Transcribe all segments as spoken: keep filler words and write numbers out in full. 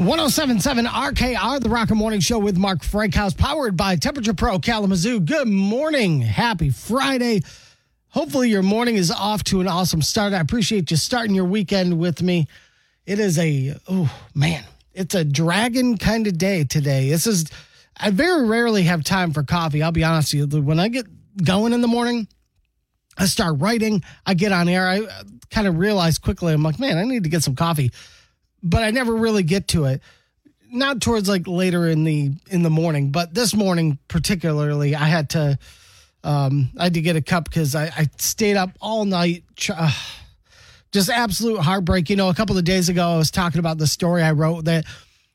one oh seven point seven R K R, the Rocker Morning Show with Mark Frankhouse, powered by Temperature Pro Kalamazoo. Good morning. Happy Friday. Hopefully your morning is off to an awesome start. I appreciate you starting your weekend with me. It is a, oh, man, it's a dragon kind of day today. This is, I very rarely have time for coffee. I'll be honest with you. When I get going in the morning, I start writing, I get on air. I kind of realize quickly, I'm like, man, I need to get some coffee. But I never really get to it. Not towards like later in the in the morning, but this morning particularly, I had to um, I had to get a cup because I, I stayed up all night. Uh, just absolute heartbreak. You know, a couple of days ago, I was talking about the story I wrote that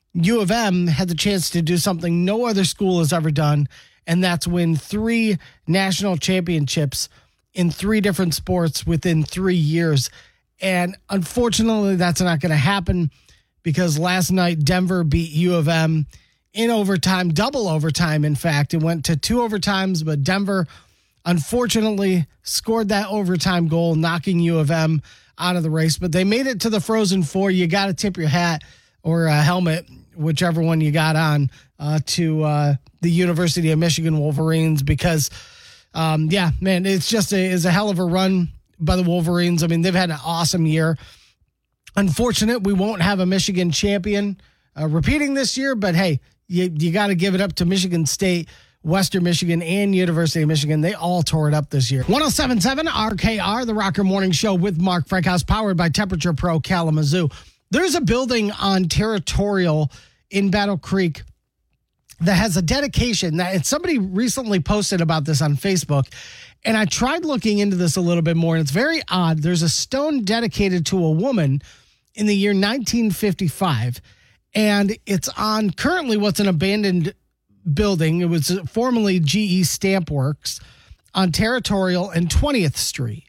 U of M had the chance to do something no other school has ever done, and that's win three national championships in three different sports within three years. And unfortunately, that's not going to happen because last night Denver beat U of M in overtime, double overtime, in fact. It went to two overtimes, but Denver unfortunately scored that overtime goal, knocking U of M out of the race. But they made it to the Frozen Four. You got to tip your hat or a helmet, whichever one you got on, uh, to uh, the University of Michigan Wolverines because, um, yeah, man, it's just a, it's a hell of a run by the Wolverines. I mean, they've had an awesome year. Unfortunate, we won't have a Michigan champion uh, repeating this year, but hey, you, you got to give it up to Michigan State, Western Michigan, and University of Michigan. They all tore it up this year. one oh seven point seven R K R, the Rocker Morning Show with Mark Frankhouse, powered by Temperature Pro Kalamazoo. There's a building on Territorial in Battle Creek that has a dedication that, and somebody recently posted about this on Facebook. And I tried looking into this a little bit more, and it's very odd. There's a stone dedicated to a woman in the year nineteen fifty-five, and it's on currently what's an abandoned building. It was formerly G E Stamp Works on Territorial and twentieth Street.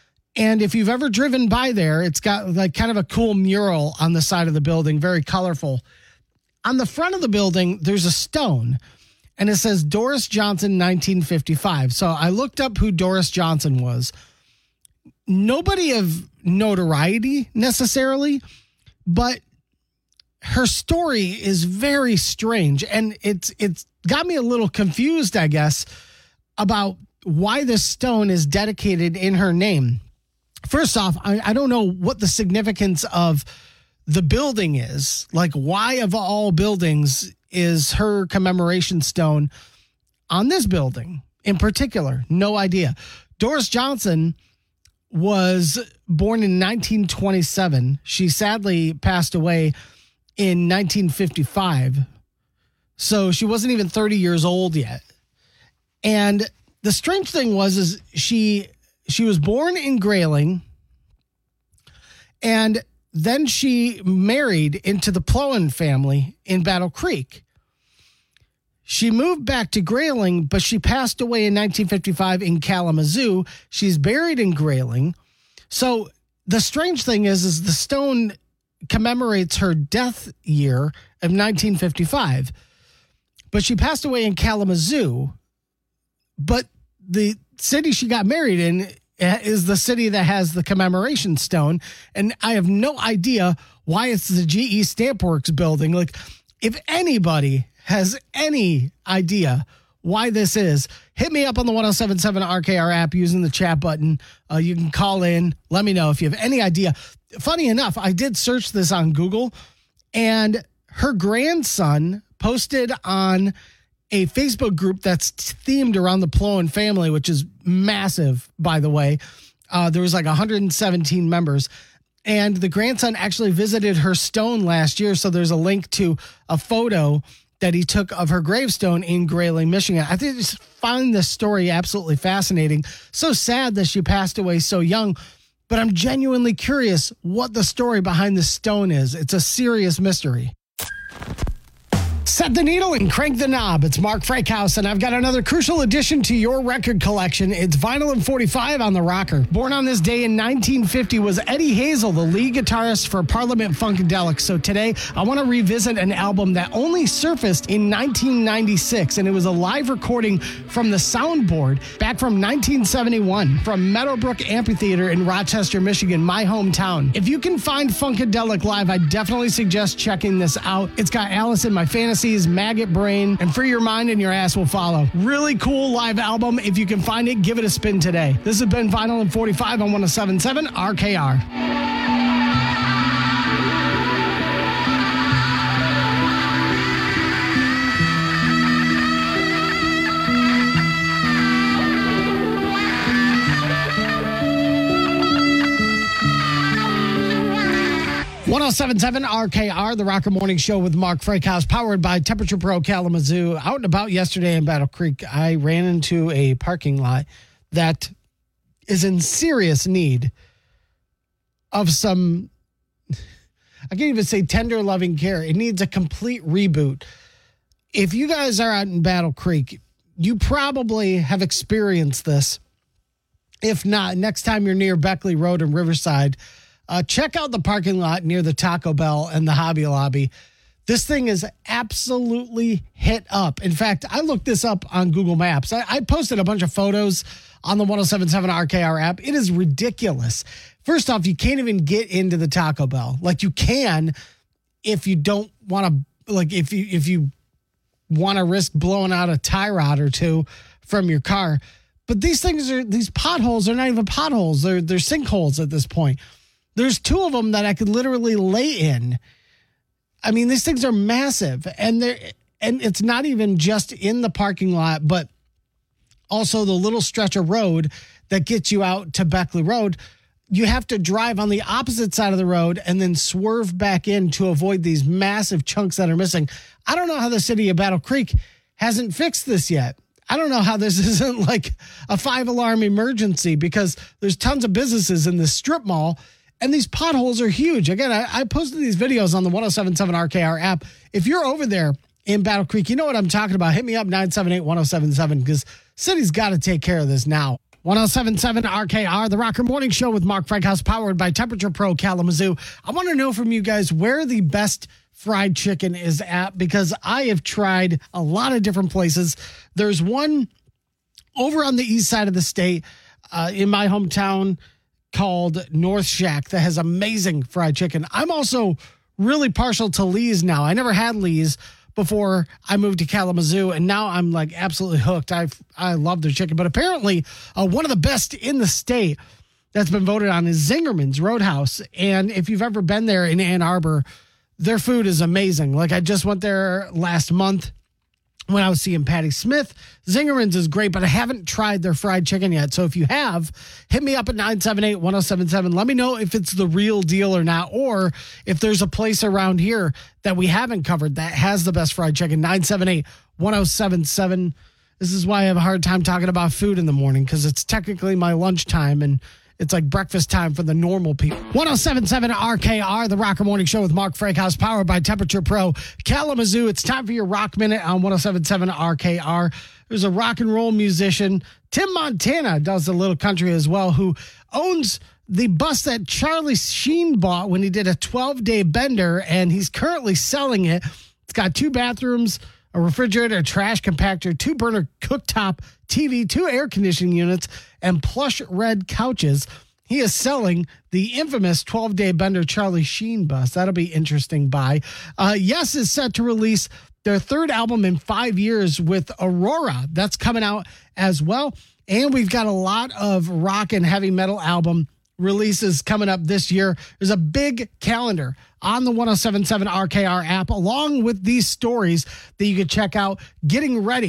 And if you've ever driven by there, it's got like kind of a cool mural on the side of the building, very colorful. On the front of the building, there's a stone, and it says Doris Johnson, nineteen fifty-five. So I looked up who Doris Johnson was. Nobody of notoriety necessarily, but her story is very strange. And it's it's got me a little confused, I guess, about why this stone is dedicated in her name. First off, I, I don't know what the significance of the building is. Like, why of all buildings is her commemoration stone on this building in particular? No idea. Doris Johnson was born in nineteen twenty-seven. She sadly passed away in nineteen fifty-five. So she wasn't even thirty years old yet. And the strange thing was, is she, she was born in Grayling, and then she married into the Plowen family in Battle Creek. She moved back to Grayling, but she passed away in nineteen fifty-five in Kalamazoo. She's buried in Grayling. So the strange thing is, is the stone commemorates her death year of nineteen fifty-five, but she passed away in Kalamazoo. But the city she got married in is the city that has the commemoration stone. And I have no idea why it's the G E Stamp Works building. Like, if anybody has any idea why this is, hit me up on the one oh seven point seven R K R app using the chat button. Uh, you can call in. Let me know if you have any idea. Funny enough, I did search this on Google, and her grandson posted on a Facebook group that's themed around the Plowen family, which is massive, by the way. Uh, there was like one hundred seventeen members. And the grandson actually visited her stone last year. So there's a link to a photo that he took of her gravestone in Grayling, Michigan. I think I just find this story absolutely fascinating. So sad that she passed away so young, but I'm genuinely curious what the story behind this stone is. It's a serious mystery. Set the needle and crank the knob. It's Mark Frakehouse, and I've got another crucial addition to your record collection. It's Vinyl and forty-five on the rocker. Born on this day in nineteen fifty was Eddie Hazel, the lead guitarist for Parliament Funkadelic. So today, I want to revisit an album that only surfaced in nineteen ninety-six, and it was a live recording from the soundboard back from nineteen seventy-one from Meadowbrook Amphitheater in Rochester, Michigan, my hometown. If you can find Funkadelic live, I definitely suggest checking this out. It's got Alice in My Fantasy, Maggot Brain, and Free Your Mind and Your Ass Will Follow. Really cool live album. If you can find it, give it a spin today. This has been Vinyl and forty-five on one oh seven point seven R K R. one oh seven point seven R K R, the Rocker Morning Show with Mark Frakehouse, powered by Temperature Pro Kalamazoo. Out and about yesterday in Battle Creek, I ran into a parking lot that is in serious need of some, I can't even say tender loving care. It needs a complete reboot. If you guys are out in Battle Creek, you probably have experienced this. If not, next time you're near Beckley Road in Riverside, Uh, check out the parking lot near the Taco Bell and the Hobby Lobby. This thing is absolutely hit up. In fact, I looked this up on Google Maps. I, I posted a bunch of photos on the one oh seven point seven R K R app. It is ridiculous. First off, you can't even get into the Taco Bell. Like, you can if you don't want to, like if you if you want to risk blowing out a tie rod or two from your car. But these things are, these potholes are not even potholes. They're, they're sinkholes at this point. There's two of them that I could literally lay in. I mean, these things are massive, and they're and it's not even just in the parking lot, but also the little stretch of road that gets you out to Beckley Road. You have to drive on the opposite side of the road and then swerve back in to avoid these massive chunks that are missing. I don't know how the city of Battle Creek hasn't fixed this yet. I don't know how this isn't like a five-alarm emergency, because there's tons of businesses in this strip mall. And these potholes are huge. Again, I, I posted these videos on the one oh seven point seven R K R app. If you're over there in Battle Creek, you know what I'm talking about. Hit me up, nine seven eight, one oh seven seven, because city's got to take care of this now. one oh seven point seven R K R, the Rocker Morning Show with Mark Frakehouse, powered by Temperature Pro Kalamazoo. I want to know from you guys where the best fried chicken is at, because I have tried a lot of different places. There's one over on the east side of the state uh, in my hometown called North Shack that has amazing fried chicken. I'm also really partial to Lee's now. I never had Lee's before I moved to Kalamazoo, and now I'm like absolutely hooked. I I love their chicken. But apparently, uh, one of the best in the state that's been voted on is Zingerman's Roadhouse. And if you've ever been there in Ann Arbor, their food is amazing. Like, I just went there last month when I was seeing Patty Smith. Zingerman's is great, but I haven't tried their fried chicken yet. So if you have, hit me up at nine seven eight, one oh seven seven. Let me know if it's the real deal or not, or if there's a place around here that we haven't covered that has the best fried chicken. nine seven eight, one oh seven seven. This is why I have a hard time talking about food in the morning, because it's technically my lunchtime, and it's like breakfast time for the normal people. one oh seven point seven R K R, the Rocker Morning Show with Mark Frakehouse, powered by Temperature Pro Kalamazoo. It's time for your Rock Minute on one oh seven point seven R K R. There's a rock and roll musician, Tim Montana, does a little country as well, who owns the bus that Charlie Sheen bought when he did a twelve-day bender, and he's currently selling it. It's got two bathrooms, a refrigerator, a trash compactor, two-burner cooktop, T V, two air conditioning units, and plush red couches. He is selling the infamous twelve-day bender Charlie Sheen bus. That'll be interesting buy. Uh, Yes is set to release their third album in five years with Aurora. That's coming out as well. And we've got a lot of rock and heavy metal album releases coming up this year. There's a big calendar on the one oh seven point seven R K R app, along with these stories that you can check out, getting ready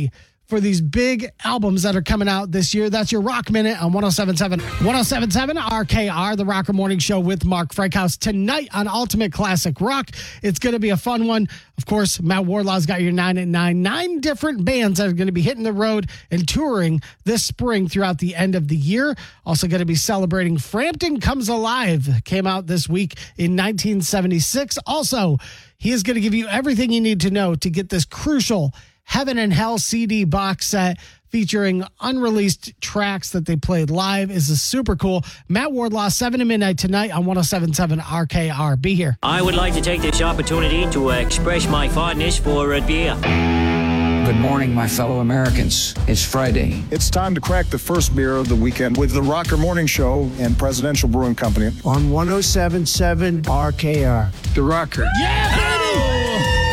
for these big albums that are coming out this year. That's your Rock Minute on one oh seven point seven. one oh seven point seven R K R, the Rocker Morning Show with Mark Frankhouse. Tonight on Ultimate Classic Rock, it's going to be a fun one. Of course, Matt Wardlaw's got your nine at nine. Nine different bands that are going to be hitting the road and touring this spring throughout the end of the year. Also going to be celebrating Frampton Comes Alive. Came out this week in nineteen seventy-six. Also, he is going to give you everything you need to know to get this crucial Heaven and Hell C D box set featuring unreleased tracks that they played live. Is super cool. Matt Wardlaw, seven to midnight tonight on one oh seven point seven R K R. Be here. I would like to take this opportunity to uh, express my fondness for a beer. Good morning, my fellow Americans. It's Friday. It's time to crack the first beer of the weekend with the Rocker Morning Show and Presidential Brewing Company on one oh seven point seven R K R. The Rocker. Yeah, baby!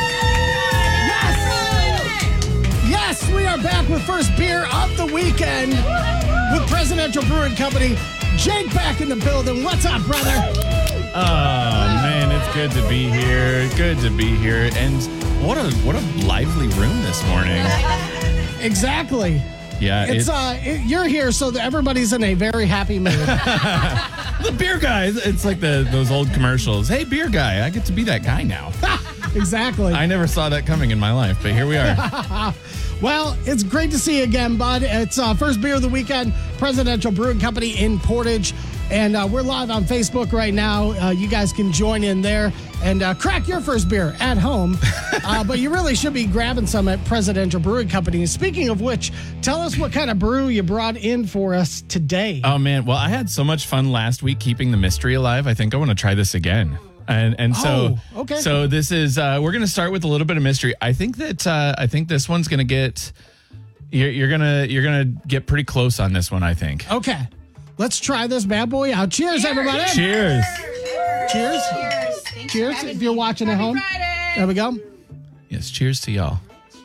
Yes, we are back with first beer of the weekend with Presidential Brewing Company. Jake back in the building. What's up, brother? Oh, man, it's good to be here. Good to be here. And what a what a lively room this morning. Exactly. Yeah, it's, it's uh, it, you're here so that everybody's in a very happy mood. The beer guy. It's like the those old commercials. Hey, beer guy, I get to be that guy now. Exactly. I never saw that coming in my life, but here we are. Well, it's great to see you again, bud. It's uh, first beer of the weekend, Presidential Brewing Company in Portage. And uh, we're live on Facebook right now. Uh, you guys can join in there and uh, crack your first beer at home. Uh, but you really should be grabbing some at Presidential Brewing Company. And speaking of which, tell us what kind of brew you brought in for us today. Oh, man. Well, I had so much fun last week keeping the mystery alive. I think I want to try this again. And and so oh, okay. so this is uh, we're gonna start with a little bit of mystery. I think that uh, I think this one's gonna get you're, you're gonna you're gonna get pretty close on this one. I think. Okay, let's try this bad boy out. Cheers, everybody! Cheers! Cheers! Cheers! Cheers! If you're watching at home, Friday. there we go. Yes, cheers to y'all.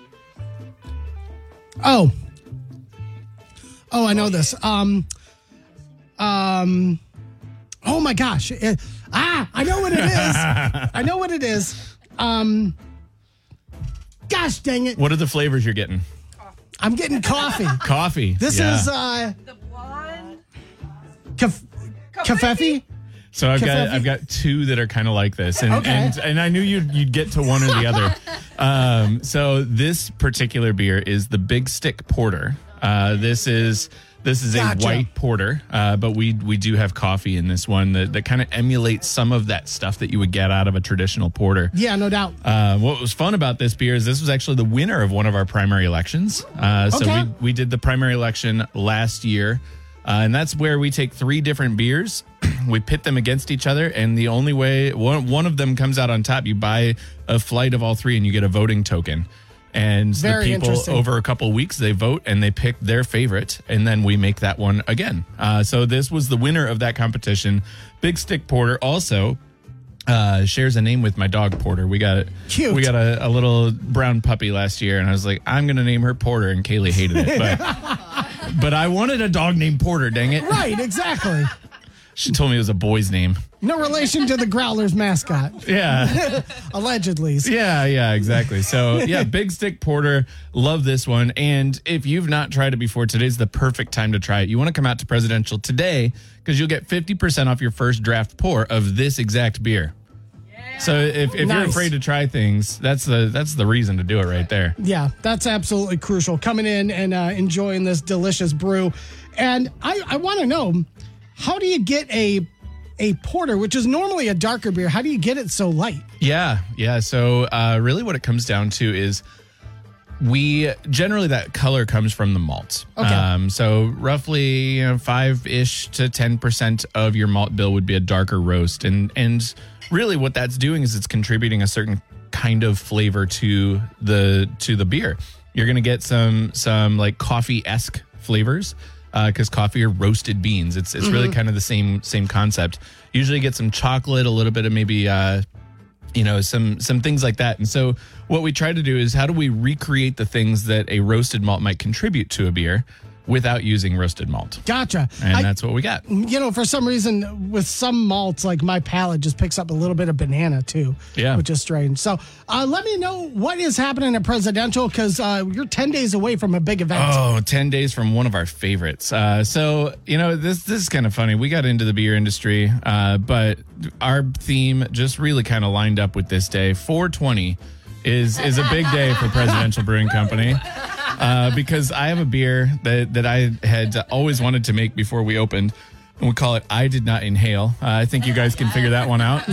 Oh, oh, I know this. Um, um, oh my gosh. It, ah, I know what it is. I know what it is. Um, gosh dang it. What are the flavors you're getting? I'm getting coffee. Coffee. This yeah. is uh, The blonde. kaf- kafefi. So I've got Kafefi? I've got two that are kind of like this, and, Okay. and and I knew you'd you'd get to one or the other. Um, so this particular beer is the Big Stick Porter. Uh, this is this is Gotcha. a white porter, uh, but we we do have coffee in this one that, that kind of emulates some of that stuff that you would get out of a traditional porter. Yeah, no doubt. Uh, what was fun about this beer is this was actually the winner of one of our primary elections. Uh, so Okay. we, we did the primary election last year, uh, and that's where we take three different beers, we pit them against each other, and the only way one, one of them comes out on top, you buy a flight of all three and you get a voting token. And Very the people interesting. over a couple of weeks, they vote and they pick their favorite, and then we make that one again. Uh, so this was the winner of that competition. Big Stick Porter also uh, shares a name with my dog Porter. We got Cute. We got a, a little brown puppy last year, and I was like, I'm going to name her Porter, and Kaylee hated it, but but I wanted a dog named Porter. Dang it! Right, exactly. She told me it was a boy's name. No relation to the Growlers mascot, Yeah. allegedly. Yeah, yeah, exactly. So, yeah, Big Stick Porter. Love this one. And if you've not tried it before, today's the perfect time to try it. You want to come out to Presidential today because you'll get fifty percent off your first draft pour of this exact beer. So if, if Nice. you're afraid to try things, that's the that's the reason to do it right there. Yeah, that's absolutely crucial. Coming in and uh, enjoying this delicious brew. And I, I want to know, how do you get a a porter, which is normally a darker beer? How do you get it so light? Yeah, yeah. So uh, really what it comes down to is we generally that color comes from the malt. Okay. Um, so roughly you know, five-ish to ten percent of your malt bill would be a darker roast. And, and really what that's doing is it's contributing a certain kind of flavor to the to the beer. You're going to get some some like coffee-esque flavors. Because uh, coffee are roasted beans. It's it's mm-hmm. really kind of the same same concept. Usually get some chocolate, a little bit of maybe, uh, you know, some some things like that. And so what we try to do is how do we recreate the things that a roasted malt might contribute to a beer, without using roasted malt. Gotcha. And I- that's what we got. You know, for some reason, with some malts, like my palate just picks up a little bit of banana too. Yeah. Which is strange. So uh, let me know what is happening at Presidential, because uh, you're ten days away from a big event. Oh, ten days from one of our favorites. Uh, so, you know, this this is kind of funny. We got into the beer industry, uh, but our theme just really kind of lined up with this day. four twenty is is a big day for Presidential Brewing Company. Uh, because I have a beer that, that I had always wanted to make before we opened. And we call it I Did Not Inhale. Uh, I think you guys can figure that one out.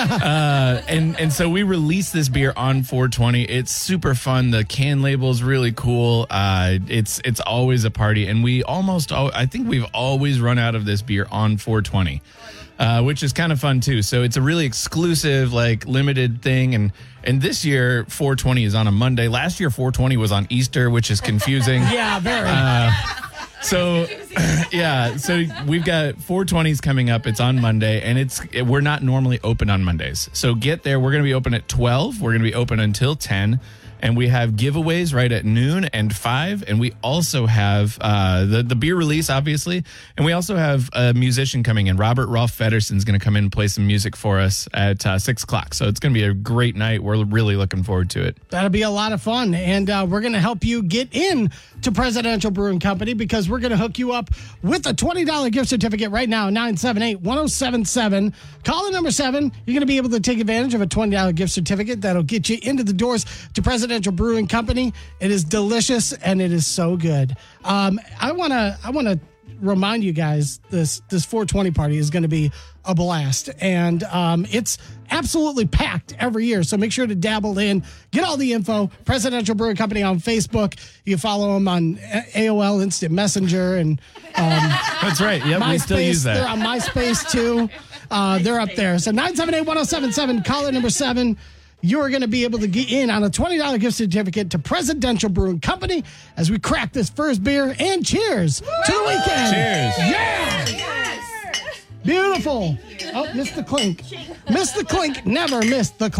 uh, and, and so we released this beer on four twenty. It's super fun. The can label is really cool. Uh, it's it's always a party. And we almost, al- I think we've always run out of this beer on four twenty. Uh, which is kind of fun too. So it's a really exclusive, like limited thing. And and this year, four twenty is on a Monday. Last year, four twenty was on Easter, which is confusing. Yeah, very. Uh, so, yeah, so we've got four twenties coming up. It's on Monday, and it's we're not normally open on Mondays. So get there. We're going to be open at twelve. We're going to be open until ten. And we have giveaways right at noon and five. And we also have uh, the, the beer release, obviously. And we also have a musician coming in. Robert Rolf Fedderson's going to come in and play some music for us at uh, six o'clock. So it's going to be a great night. We're really looking forward to it. That'll be a lot of fun. And uh, we're going to help you get in to Presidential Brewing Company, because we're going to hook you up with a twenty dollars gift certificate right now, nine seven eight, one oh seven seven. Call in number seven. You're going to be able to take advantage of a twenty dollars gift certificate that'll get you into the doors to Presidential Brewing Company. It is delicious, and it is so good. Um, I want to I want to remind you guys, this this four twenty party is going to be a blast, and um, it's absolutely packed every year. So make sure to dabble in, get all the info. Presidential Brewing Company on Facebook. You can follow them on A O L Instant Messenger, and um, That's right. Yep, we still MySpace. use that. They're on MySpace too. Uh, they're up there. So nine seven eight, one oh seven seven, caller number seven. You are going to be able to get in on a twenty dollars gift certificate to Presidential Brewing Company as we crack this first beer. And cheers to the weekend. Cheers. Yeah. Beautiful. Oh, missed the clink. Missed the clink. Never missed the clink.